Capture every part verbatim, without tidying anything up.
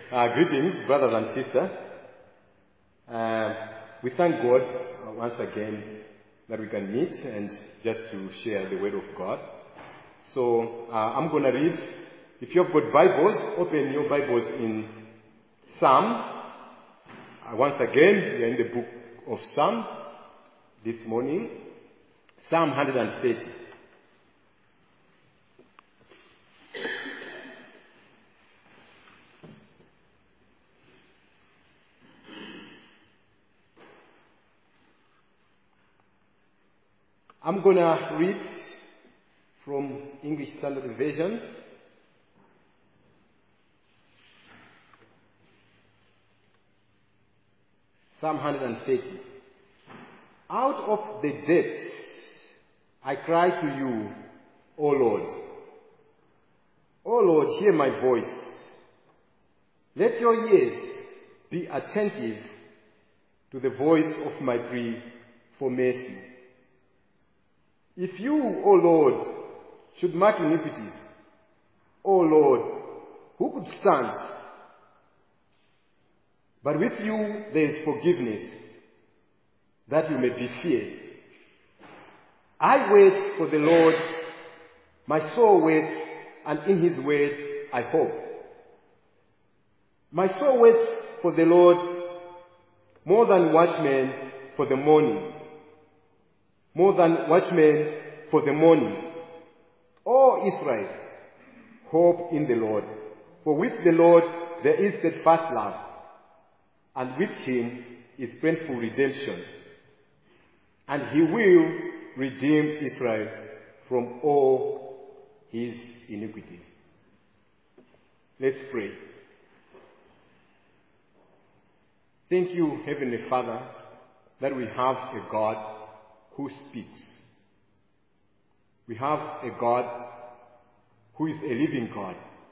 Uh, greetings, brothers and sisters. Uh, we thank God uh, once again that we can meet and just to share the Word of God. So uh, I'm going to read. If you have got Bibles, open your Bibles in Psalm. Uh, once again, we are in the book of Psalm this morning. Psalm one hundred thirty. I'm going to read from English Standard Version. Psalm one hundred thirty. Out of the depths I cry to you, O Lord. O Lord, hear my voice. Let your ears be attentive to the voice of my plea for mercy. If you, O Lord, should mark iniquities, O Lord, who could stand? But with you there is forgiveness, that you may be feared. I wait for the Lord, my soul waits, and in his word I hope. My soul waits for the Lord more than watchmen for the morning. More than watchmen for the morning. O Israel, hope in the Lord. For with the Lord there is steadfast love, and with him is painful redemption. And he will redeem Israel from all his iniquities. Let's pray. Thank you, Heavenly Father, that we have a God who speaks. We have a God who is a living God.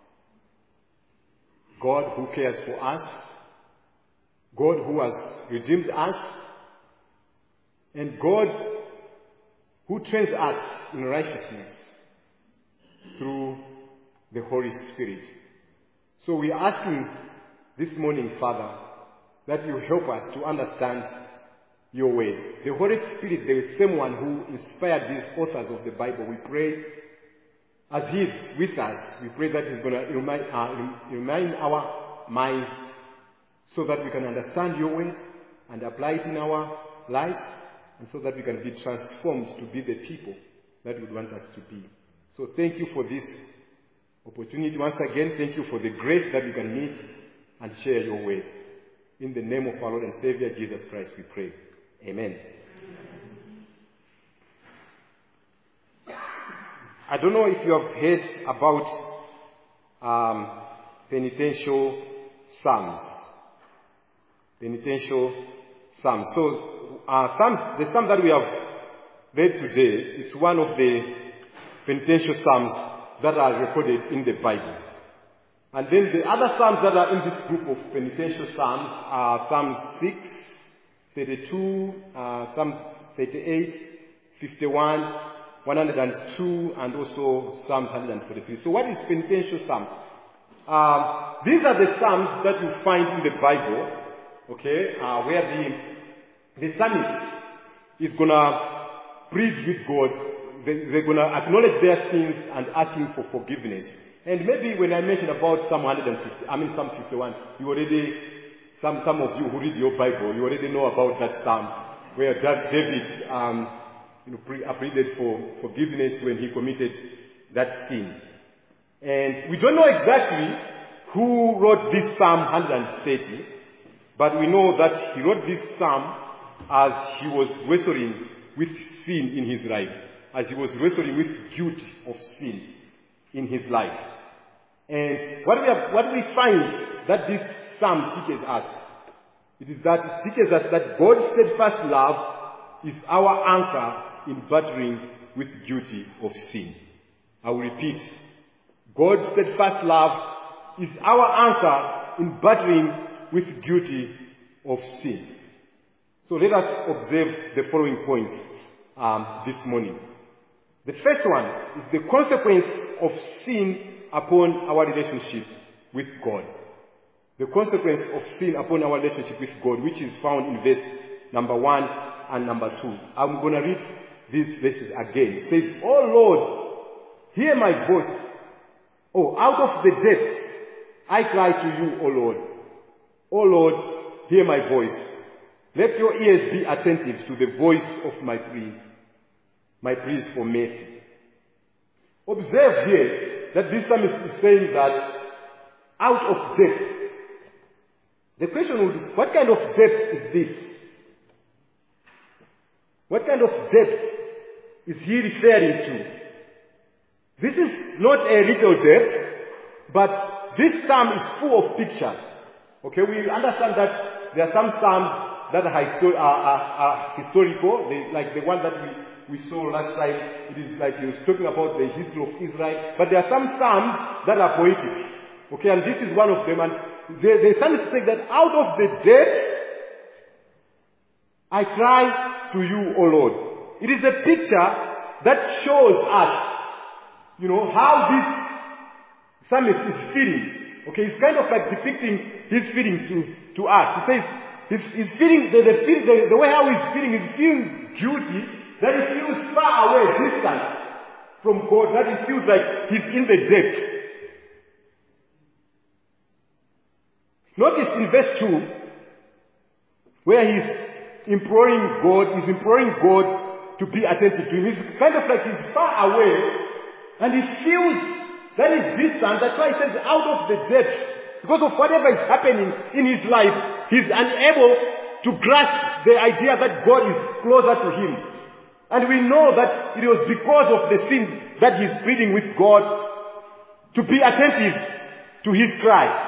God who cares for us. God who has redeemed us. And God who trains us in righteousness through the Holy Spirit. So we are asking this morning, Father, that you help us to understand your word. The Holy Spirit, the same one who inspired these authors of the Bible, we pray, as he is with us, we pray that he's going to remind, uh, remind our minds so that we can understand your word and apply it in our lives, and so that we can be transformed to be the people that you would want us to be. So thank you for this opportunity. Once again, thank you for the grace that we can meet and share your word. In the name of our Lord and Savior, Jesus Christ, we pray. Amen. I don't know if you have heard about um, penitential psalms. Penitential psalms. So, uh, psalms, the psalm that we have read today, it's one of the penitential psalms that are recorded in the Bible. And then the other psalms that are in this group of penitential psalms are Psalms six, thirty-two, uh, Psalm thirty-eight, fifty-one, one hundred two, and also Psalms one hundred forty-three. So what is penitential psalm? Uh, these are the psalms that you find in the Bible, okay, uh, where the, the psalmist is going to plead with God. They, they're going to acknowledge their sins and ask him for forgiveness. And maybe when I mentioned about Psalm one hundred fifty, I mean Psalm fifty-one, you already, some some of you who read your Bible, you already know about that psalm where David, um, you know, pre- pleaded for forgiveness when he committed that sin. And we don't know exactly who wrote this Psalm one hundred thirty, but we know that he wrote this psalm as he was wrestling with sin in his life, as he was wrestling with guilt of sin in his life. And what we have, what we find that this psalm teaches us, it is that it teaches us that God's steadfast love is our anchor in battling with guilty of sin. I will repeat. God's steadfast love is our anchor in battling with guilty of sin. So let us observe the following points um, this morning. The first one is the consequence of sin upon our relationship with God. the consequence of sin upon our relationship with God, which is found in verse number one and number two. I'm going to read these verses again. It says, "Oh Lord, hear my voice. Oh, out of the depths I cry to you, O Lord. O Lord, hear my voice. Let your ears be attentive to the voice of my plea, my pleas for mercy." Observe here that this psalmist is saying that out of depth. The question would be, what kind of depth is this? What kind of depth is he referring to? This is not a little depth, but this psalm is full of pictures. Okay, we understand that there are some psalms that are, are, are, are historical, they, like the one that we, we saw last time. It is like he was talking about the history of Israel. But there are some psalms that are poetic. Okay, and this is one of them. And the, the psalmist says that out of the depths I cry to you, O Lord. It is a picture that shows us, you know, how this psalmist is feeling. Okay, it's kind of like depicting his feeling to, to us. He says, he's, he's feeling, the, the, the, the way how he's feeling, he's feeling guilty, that he feels far away, distant from God, that he feels like he's in the depth. Notice in verse two, where he's imploring God, he's imploring God to be attentive to him. He's kind of like he's far away, and he feels that he's distant. That's why he says out of the depths. Because of whatever is happening in his life, he's unable to grasp the idea that God is closer to him. And we know that it was because of the sin that he's pleading with God to be attentive to his cry.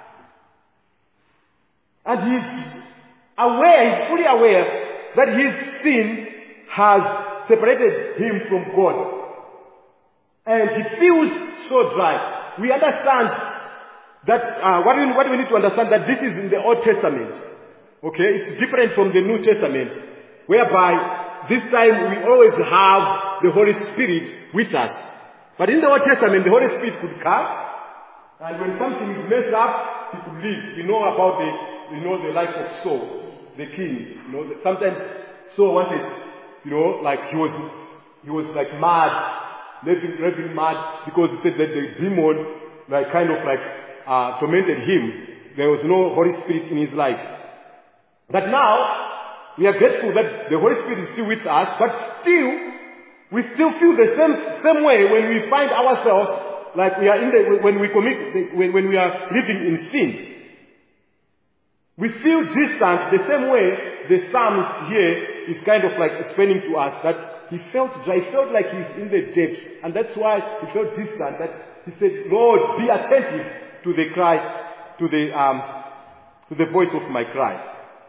And he's aware, he's fully aware that his sin has separated him from God. And he feels so dry. We understand that, uh, what, we, what we need to understand that this is in the Old Testament. Okay, it's different from the New Testament, whereby this time we always have the Holy Spirit with us. But in the Old Testament, the Holy Spirit could come, and when something is messed up, he could leave. We know about the, you know, the life of Saul, the king. You know, sometimes Saul wanted, you know, like he was, he was like mad, raving, raving mad, because he said that the demon, like kind of like uh, tormented him. There was no Holy Spirit in his life. But now, we are grateful that the Holy Spirit is still with us, but still, we still feel the same, same way when we find ourselves like we are in the, when we commit, when, when we are living in sin. We feel distant the same way the psalmist here is kind of like explaining to us that he felt dry, he felt like he's in the depth, and that's why he felt distant, that he said, Lord, be attentive to the cry, to the, um, to the voice of my cry.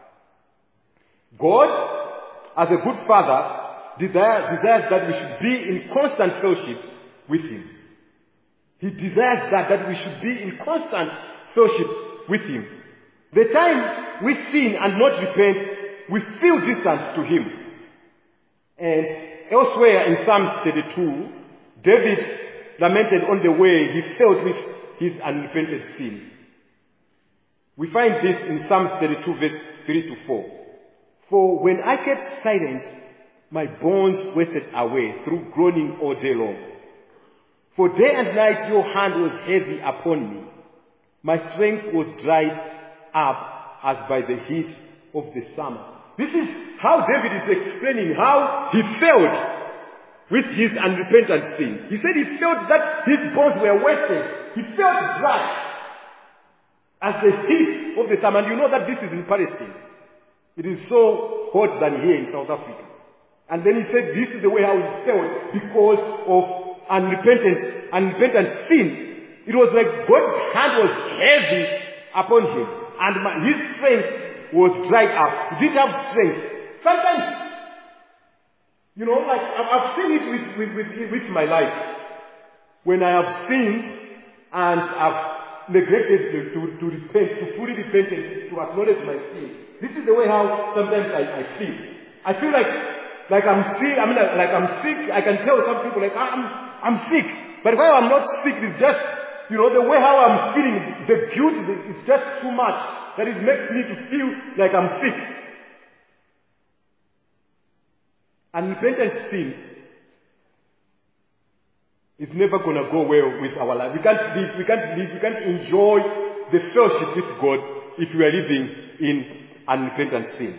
God, as a good father, desires, desires that we should be in constant fellowship with him. He desires that, that we should be in constant fellowship with him. The time we sin and not repent, we feel distant to him. And elsewhere in Psalms thirty-two, David lamented on the way he felt with his unrepented sin. We find this in Psalms thirty-two verse three to four. For when I kept silent, my bones wasted away through groaning all day long. For day and night your hand was heavy upon me. My strength was dried up as by the heat of the summer. This is how David is explaining how he felt with his unrepentant sin. He said he felt that his bones were wasted. He felt dry as the heat of the summer. And you know that this is in Palestine. It is so hot than here in South Africa. And then he said this is the way how he felt because of unrepentant, unrepentant sin. It was like God's hand was heavy upon him. And my, his strength was dried up. He didn't have strength. Sometimes, you know, like I've seen it with, with, with, with my life. When I have sinned and I've neglected to, to, to repent, to fully repent and to acknowledge my sin. This is the way how sometimes I, I feel. I feel like, like I'm sick, I mean like I'm sick, I can tell some people like I'm, I'm sick. But while I'm not sick, it's just, you know, the way how I'm feeling, the guilt is just too much. That it makes me to feel like I'm sick. Unrepentant sin is never going to go well with our life. We can't live, we can't live, we can't enjoy the fellowship with God if we are living in unrepentant sin.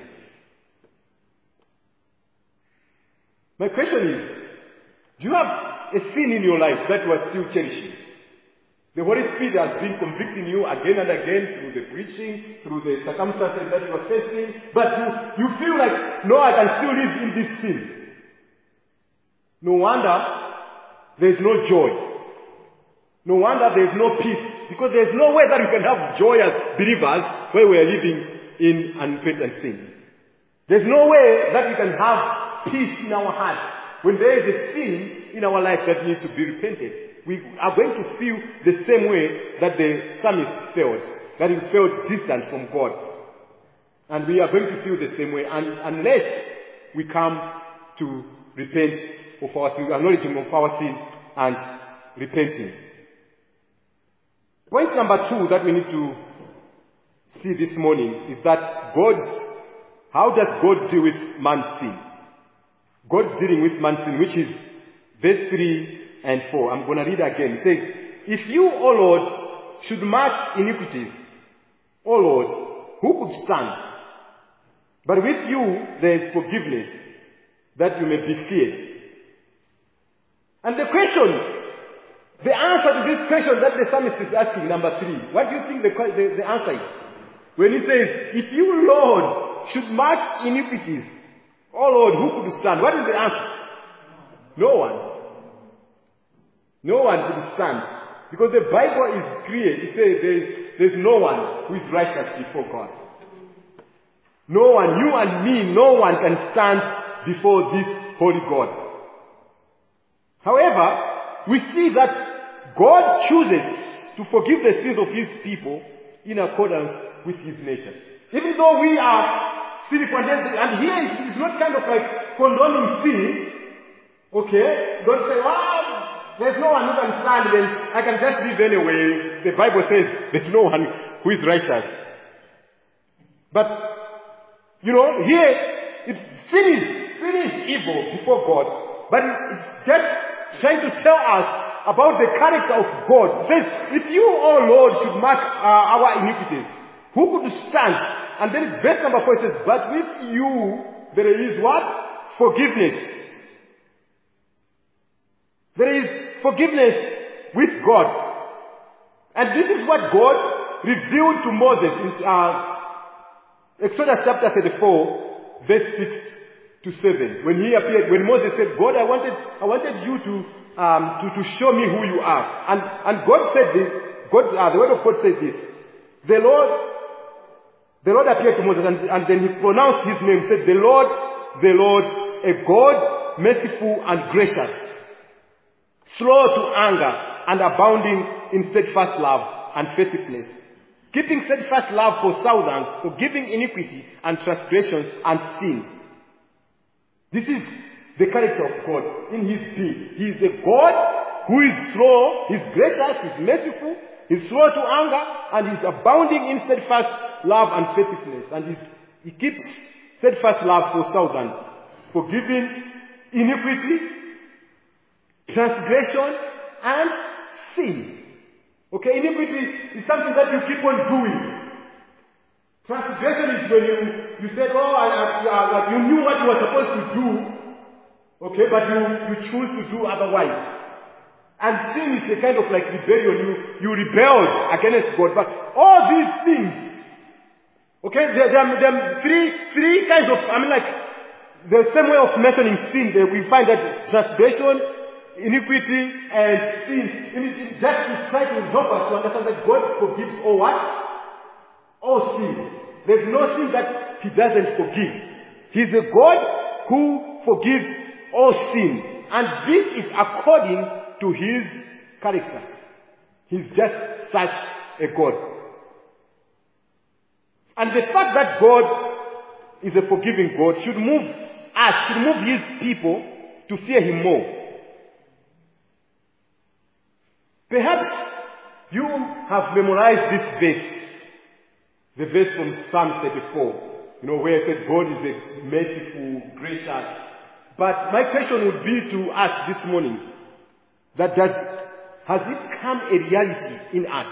My question is, do you have a sin in your life that you are still cherishing? The Holy Spirit has been convicting you again and again through the preaching, through the circumstances that you are facing, but you, you feel like, no, I can still live in this sin. No wonder there is no joy. No wonder there is no peace, because there is no way that you can have joy as believers where we are living in unrepentant sin. There is no way that we can have peace in our hearts when there is a sin in our life that needs to be repented. We are going to feel the same way that the psalmist felt, that he felt distant from God. And we are going to feel the same way, and unless we come to repent of our sin, acknowledging of our sin and repenting. Point number two that we need to see this morning is that God's, how does God deal with man's sin? God's dealing with man's sin, which is verse three and four. I'm going to read again. It says, if you, O Lord, should mark iniquities, O Lord, who could stand? But with you there is forgiveness, that you may be feared. And the question, the answer to this question that the psalmist is asking, number three, what do you think the, the, the answer is? When he says, if you, Lord, should mark iniquities, O Lord, who could stand? What is the answer? No one. No one could stand. Because the Bible is clear. It says there's, there's no one who is righteous before God. No one, you and me, no one can stand before this holy God. However, we see that God chooses to forgive the sins of His people in accordance with His nature. Even though we are sinful, and here it's not kind of like condoning sin. Okay? Don't say, well, there's no one who can stand, then I can just live anyway. The Bible says there's no one who is righteous. But, you know, here, it's sin is, sin is evil before God. But it's just trying to tell us about the character of God. It says, if you, O Lord, should mark uh, our iniquities, who could stand? And then verse number four says, but with you there is what? Forgiveness. There is forgiveness with God. And this is what God revealed to Moses in uh, Exodus chapter thirty-four, verse six to seven. When he appeared, when Moses said, God, I wanted, I wanted you to, um, to, to show me who you are. And, and God said this, God, uh, the word of God says this, the Lord, the Lord appeared to Moses, and, and then he pronounced his name, said, the Lord, the Lord, a God, merciful and gracious, slow to anger, and abounding in steadfast love and faithfulness, keeping steadfast love for thousands, forgiving iniquity and transgression and sin. This is the character of God in His being. He is a God who is slow, He is gracious, He is merciful, He is slow to anger, and He is abounding in steadfast love and faithfulness. And he's, He keeps steadfast love for thousands, forgiving iniquity, transgression, and sin. Okay, iniquity is something that you keep on doing. Transgression is when you, you said, oh, I, I, I, you knew what you were supposed to do, okay, but you, you choose to do otherwise. And sin is a kind of like rebellion. You, you rebelled against God. But all these things, okay, there, there, are, there are three, three kinds of, I mean like, the same way of mentioning sin, that we find that transgression, iniquity, and sin, just to try to help us to understand that God forgives all what? All sin. There's no sin that He doesn't forgive. He's a God who forgives all sin. And this is according to His character. He's just such a God. And the fact that God is a forgiving God should move us, should move His people to fear Him more. Perhaps you have memorized this verse, the verse from Psalm thirty-four, you know, where it said God is a merciful, gracious. But my question would be to us this morning, that does, has it come a reality in us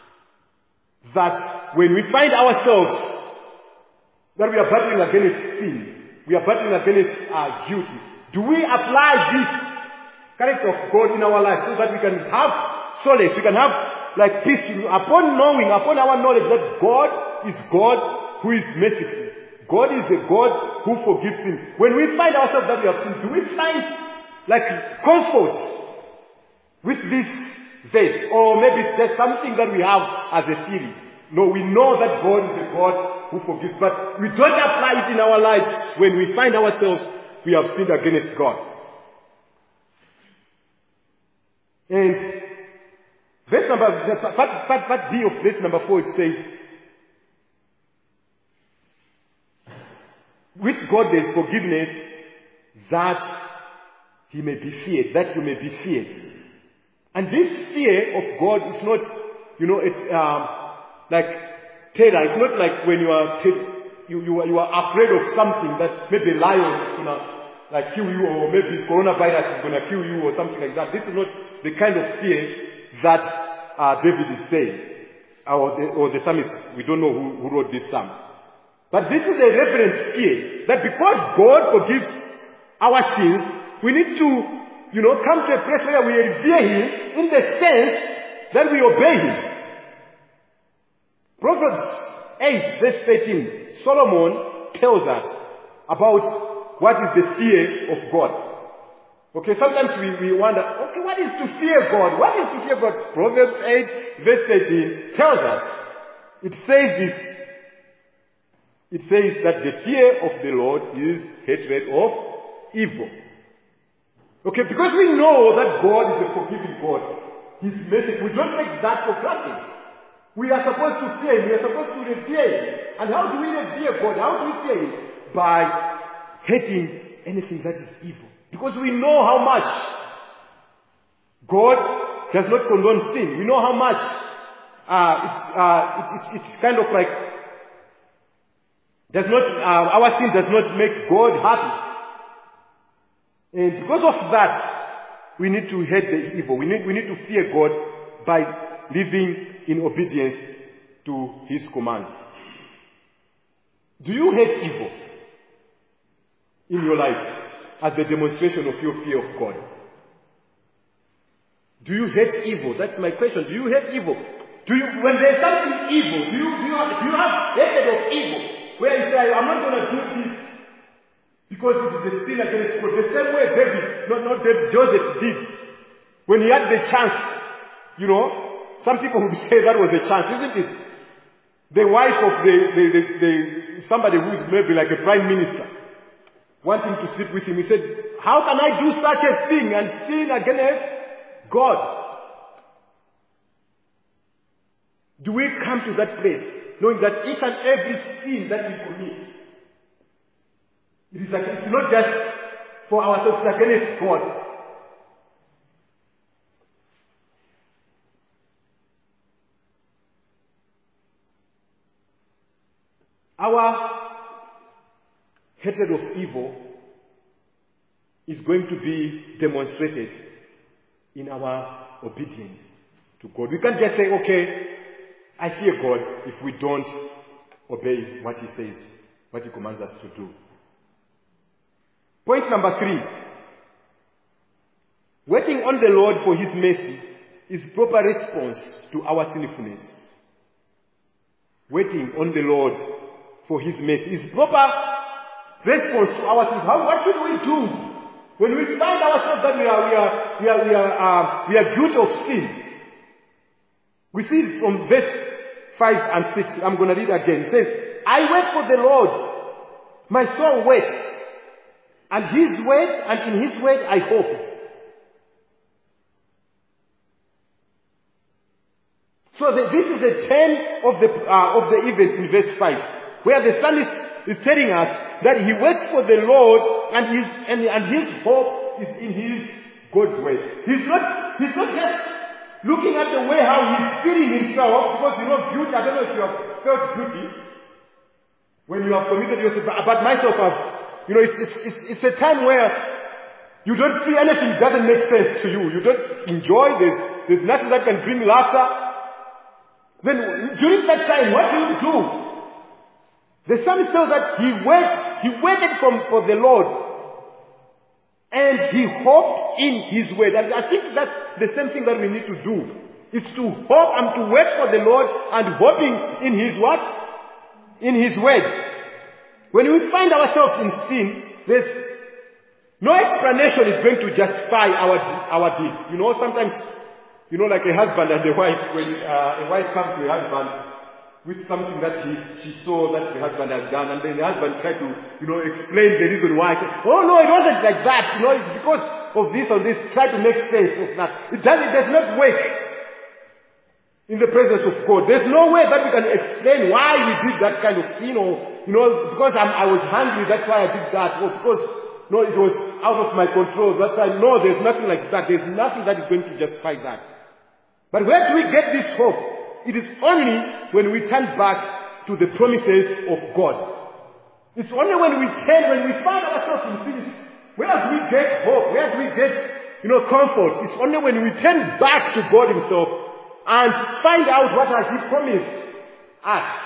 that when we find ourselves that we are battling against sin, we are battling against our guilty, do we apply this character of God in our lives so that we can have solace, we can have like peace upon knowing, upon our knowledge that God is God who is merciful. God is a God who forgives sin. When we find ourselves that we have sinned, do we find like comfort with this verse? Or maybe there's something that we have as a theory. No, we know that God is a God who forgives, but we don't apply it in our lives when we find ourselves we have sinned against God. And verse number, part, part, part B of verse number four, it says, with God there is forgiveness, that he may be feared, that you may be feared. And this fear of God is not, you know, it's um, like terror. It's not like when you are ter- you you are, you are afraid of something that maybe a lion is gonna like kill you, or maybe coronavirus is gonna kill you, or something like that. This is not the kind of fear that uh, David is saying, or the, or the psalmist. We don't know who, who wrote this psalm. But this is a reverent fear, that because God forgives our sins, we need to, you know, come to a place where we revere Him in the sense that we obey Him. Proverbs eight verse thirteen, Solomon tells us about what is the fear of God. Okay, sometimes we, we wonder, okay, what is to fear God? What is to fear God? Proverbs eight verse thirteen tells us, it says this, it says that the fear of the Lord is hatred of evil. Okay, because we know that God is a forgiving God. He's merciful. We don't take that for granted. We are supposed to fear Him. We are supposed to revere Him. And how do we revere God? How do we fear Him? By hating anything that is evil. Because we know how much God does not condone sin. We know how much uh, it, uh, it, it, it's kind of like does not uh, our sin does not make God happy. And because of that, we need to hate the evil. We need, we need to fear God by living in obedience to His command. Do you hate evil in your life as the demonstration of your fear of God? Do you hate evil? That's my question. Do you hate evil? Do you, when there's something evil, do you, do you, have, do you have hatred of evil? Where you say, I'm not going to do this because it is a sin against God. The same way David, not, not David, Joseph did. When he had the chance, you know, some people would say that was a chance, isn't it? The wife of the, the, the, the somebody who is maybe like a prime minister, wanting to sleep with him, he said, how can I do such a thing and sin against God? Do we come to that place, knowing that each and every sin that we commit, it is like, it's not just for ourselves, it's against God. Our hatred of evil is going to be demonstrated in our obedience to God. We can't just say, okay, I fear God, if we don't obey what He says, what He commands us to do. Point number three. Waiting on the Lord for His mercy is proper response to our sinfulness. Waiting on the Lord for His mercy is proper response to our sins. How, what should we do when we find ourselves that we are we are we are we are uh, we are guilty of sin? We see from verse five and six. I'm going to read again. It says, "I wait for the Lord; my soul waits, and His word, and in His word I hope." So the, this is the turn of the uh, of the event in verse five, where the psalmist is telling us that he waits for the Lord, and his and, and his hope is in His God's word. He's not he's not just looking at the way how he's feeling himself, because you know guilt, I don't know if you have felt guilty when you have committed yourself, but myself I've, you know, it's, it's, it's, it's a time where you don't see anything that doesn't make sense to you. You don't enjoy this. There's nothing that can bring laughter. Then during that time, what do you do? The psalmist tells that he waited, he waited from, for the Lord. And he hoped in his word. And I think that's the same thing that we need to do. It's to hope and to wait for the Lord and hoping in his what? In his word. When we find ourselves in sin, there's no explanation is going to justify our, our deeds. You know, sometimes, you know, like a husband and a wife, when uh, a wife comes to a husband with something that he, she saw that the husband has done, and then the husband tried to, you know, explain the reason why. Say, oh no, it wasn't like that. You know, it's because of this or this. Try to make sense of that. It does, it does not work in the presence of God. There's no way that we can explain why we did that kind of sin, or, you know, because I'm, I was hungry, that's why I did that, or because, no, it was out of my control, that's why. No, there's nothing like that. There's nothing that is going to justify that. But where do we get this hope? It is only when we turn back to the promises of God. It's only when we turn, when we find ourselves in sin, where do we get hope? Where do we get, you know, comfort? It's only when we turn back to God himself and find out what has he promised us.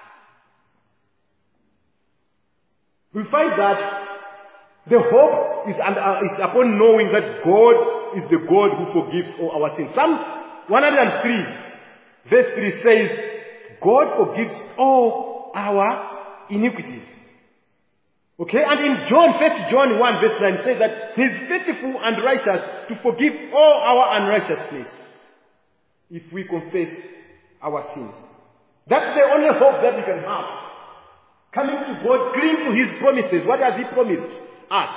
We find that the hope is, uh, is upon knowing that God is the God who forgives all our sins. Psalm one hundred three verse three says, God forgives all our iniquities. Okay, and in John, First John one verse nine says that he is faithful and righteous to forgive all our unrighteousness if we confess our sins. That's the only hope that we can have. Coming to God, cling to his promises. What has he promised us?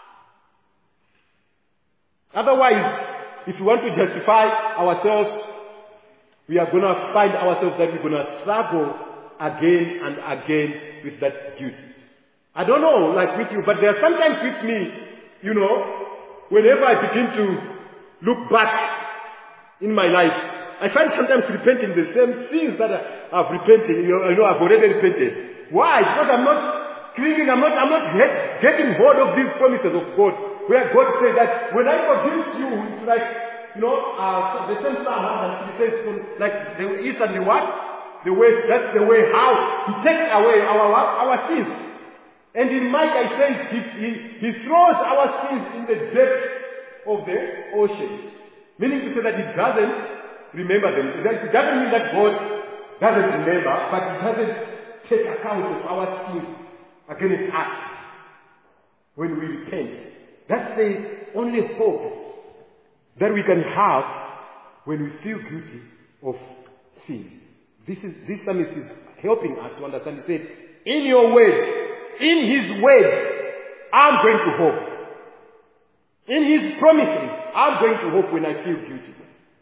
Otherwise, if we want to justify ourselves, we are going to find ourselves that we're going to struggle again and again with that duty. I don't know, like with you, but there are sometimes with me, you know, whenever I begin to look back in my life, I find sometimes repenting the same sins that I've repented. You know, I know I've already repented. Why? Because I'm not clinging, I'm not, I'm not get, getting hold of these promises of God, where God says that when I forgive you, it's like, you know, uh, the same psalm, he says, like the east and the what? The west, that's the way how he takes away our what? Our sins. And in Micah it says he, he, he throws our sins in the depth of the ocean. Meaning to say that he doesn't remember them. It doesn't mean that God doesn't remember, but he doesn't take account of our sins against us when we repent. That's the only hope that we can have when we feel guilty of sin. This is this psalmist is helping us to understand. He said, in your word, in his word, I'm going to hope. In his promises, I'm going to hope when I feel guilty.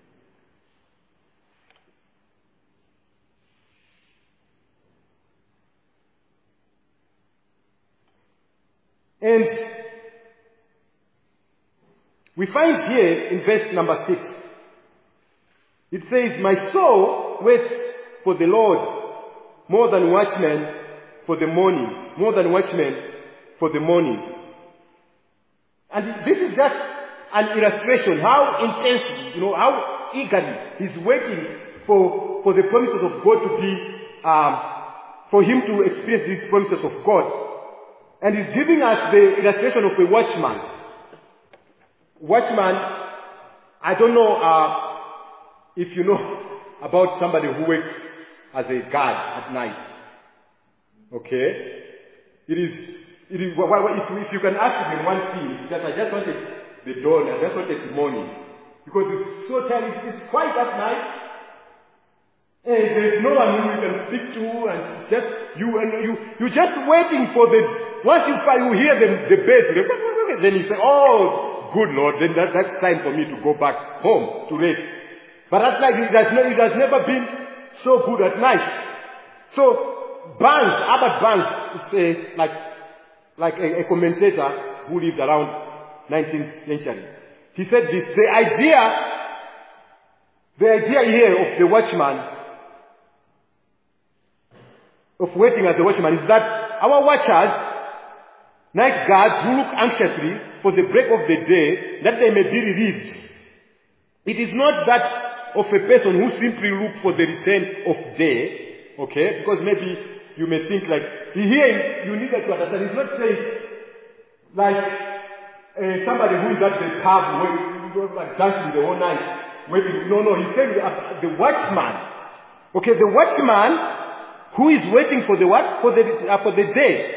And we find here in verse number six, it says, my soul waits for the Lord more than watchmen for the morning, more than watchmen for the morning. And this is just an illustration how intensely, you know, how eagerly he's waiting for, for the promises of God to be, um, for him to experience these promises of God. And he's giving us the illustration of a watchman. Watchman, I don't know uh, if you know about somebody who works as a guard at night. Okay? It is, it is if, if you can ask him one thing, it's that I just wanted the dawn, I just wanted the morning. Because it's so tiring, it's quiet at night. And there's no one who you can speak to, and it's just you and you you're just waiting for the once you you hear the the birds, then you say, oh good Lord, then that, that's time for me to go back home to rest. But at night it has, no, it has never been so good at night. So Barnes, Albert Barnes, is a, like like a, a commentator who lived around nineteenth century. He said this: the idea The idea here of the watchman, of waiting as a watchman, is that our watchers, night guards who look anxiously for the break of the day, that they may be relieved. It is not that of a person who simply look for the return of day, okay? Because maybe you may think like, here you need to understand, it's not saying like uh, somebody who is at the pub, where, like dancing the whole night. Maybe, no, no, he's saying the, the watchman. Okay, the watchman who is waiting for the what? For the, uh, for the day.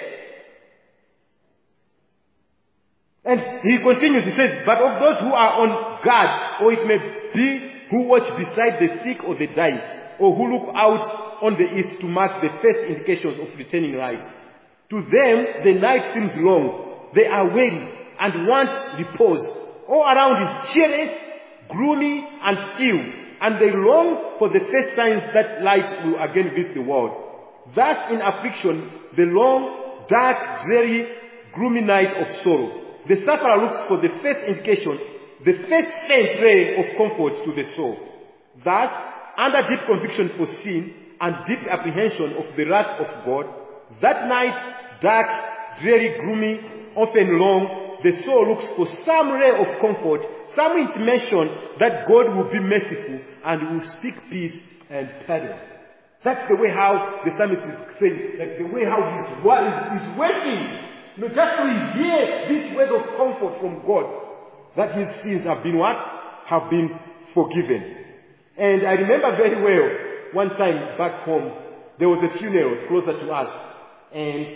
And he continues, he says, but of those who are on guard, or it may be who watch beside the sick or the dying, or who look out on the east to mark the first indications of returning light. To them, the night seems long. They are weary and want repose. All around is cheerless, gloomy, and still, and they long for the first signs that light will again visit the world. Thus, in affliction, the long, dark, dreary, gloomy night of sorrow, the sufferer looks for the first indication, the first faint ray of comfort to the soul. Thus, under deep conviction for sin and deep apprehension of the wrath of God, that night, dark, dreary, gloomy, often long, the soul looks for some ray of comfort, some intimation that God will be merciful and will speak peace and pardon. That's the way how the psalmist is saying, like the way how he's, he's waiting. You know, just to hear this word of comfort from God, that his sins have been what? Have been forgiven. And I remember very well, one time back home, there was a funeral closer to us, and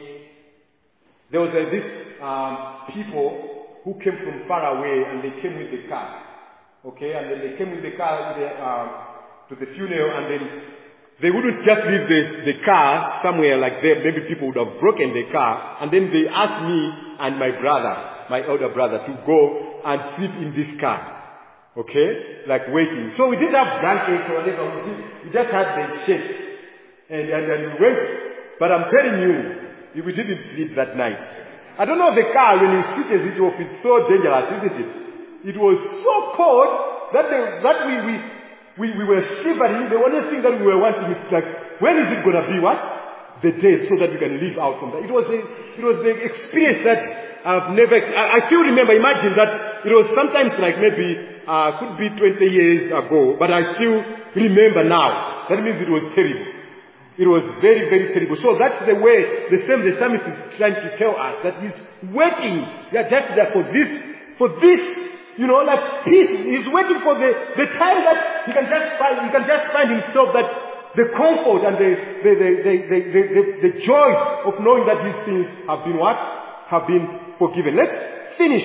there was a, this um, people who came from far away, and they came with the car, okay, and then they came with the car to the, um, to the funeral, and then they wouldn't just leave the, the car somewhere like there. Maybe people would have broken the car. And then they asked me and my brother, my elder brother, to go and sleep in this car. Okay? Like waiting. So we didn't have blankets or whatever. We, did, we just had the shades. And, and, and we went. But I'm telling you, we didn't sleep that night. I don't know the car, when you switches it off, it's so dangerous, isn't it? It was so cold that, they, that we... we We, we were shivering. The only thing that we were wanting is like, when is it going to be what? The day, so that we can live out from that. It was a, it was the experience that I've never, I, I still remember, imagine that it was sometimes like maybe, uh, could be twenty years ago, but I still remember now. That means it was terrible. It was very, very terrible. So that's the way the same the psalmist is trying to tell us, that he's waiting. We are just there for this, for this. You know, like peace. He's waiting for the, the time that he can just find, he can just find himself that the comfort and the, the, the, the, the, the, the, the joy of knowing that these things have been what? Have been forgiven. Let's finish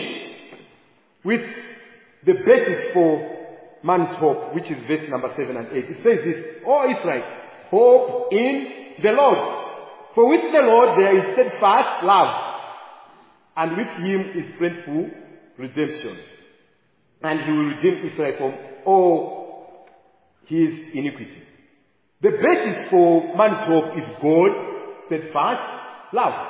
with the basis for man's hope, which is verse number seven and eight. It says this, O Israel, hope in the Lord. For with the Lord there is steadfast love, and with him is plentiful redemption. And he will redeem Israel from all his iniquity. The basis for man's hope is God, steadfast love.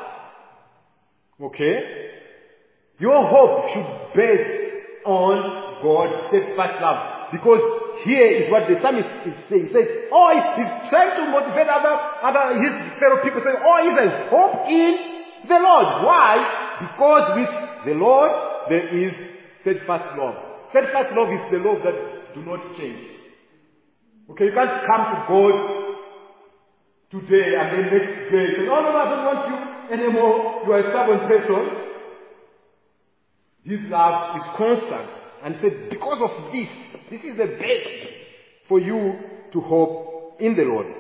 Okay? Your hope should be based on God's steadfast love. Because here is what the psalmist is saying. He says, oh, he's trying to motivate other, other his fellow people, saying, oh, Israel, hope in the Lord. Why? Because with the Lord there is steadfast love. Steadfast love is the love that do not change. Okay, you can't come to God today and then next day say, oh no, no, I don't want you anymore. You are a stubborn person. His love is constant. And said, because of this, this is the best for you to hope in the Lord.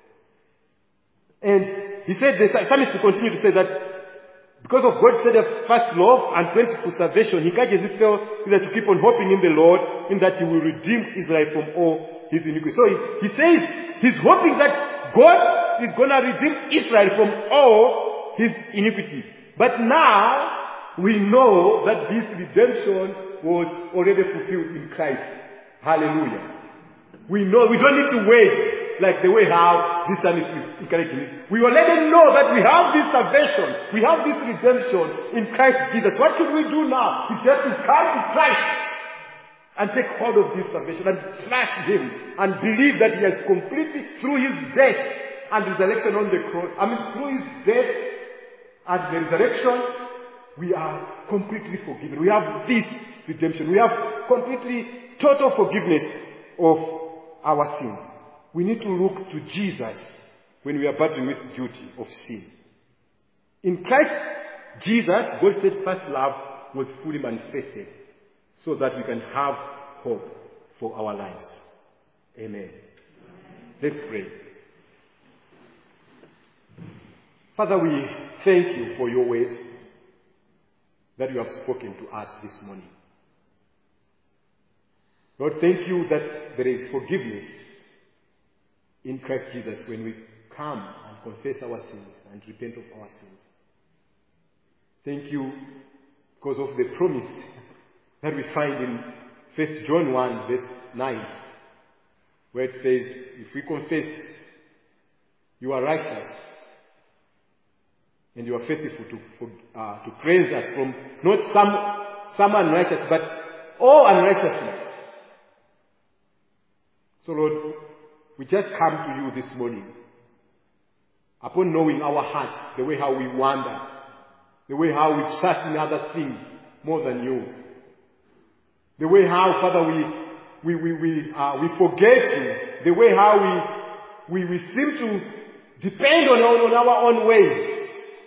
And he said, the psalmist continued to say that because of God's steadfast love and plentiful salvation, he encourages his fellow to keep on hoping in the Lord, in that he will redeem Israel from all his iniquity. So he, he says he's hoping that God is going to redeem Israel from all his iniquity. But now we know that this redemption was already fulfilled in Christ. Hallelujah. We know, we don't need to wait like the way how this psalmist is encouraging it. We already know that we have this salvation, we have this redemption in Christ Jesus. What should we do now? It's just to come to Christ and take hold of this salvation and trust Him and believe that He has completely, through His death and resurrection on the cross, I mean through His death and the resurrection, we are completely forgiven. We have this redemption. We have completely total forgiveness of our sins. We need to look to Jesus when we are battling with duty of sin. In Christ Jesus, God's steadfast love was fully manifested so that we can have hope for our lives. Amen. Let's pray. Father, we thank you for your word that you have spoken to us this morning. Lord, thank you that there is forgiveness in Christ Jesus when we come and confess our sins and repent of our sins. Thank you because of the promise that we find in First John one verse nine, where it says, if we confess you are righteous and you are faithful to, uh, to cleanse us from not some, some unrighteous, but all unrighteousness. So Lord, we just come to you this morning upon knowing our hearts, the way how we wander, the way how we trust in other things more than you, the way how, Father, we we we we, uh, we forget you, the way how we we, we seem to depend on, on our own ways.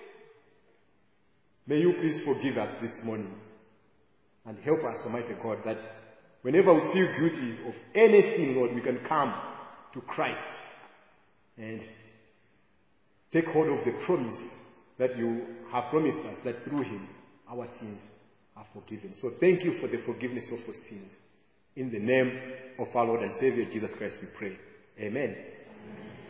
May you please forgive us this morning and help us, Almighty God, that whenever we feel guilty of anything, Lord, we can come to Christ and take hold of the promise that you have promised us, that through Him our sins are forgiven. So thank you for the forgiveness of our sins. In the name of our Lord and Savior Jesus Christ we pray. Amen. Amen.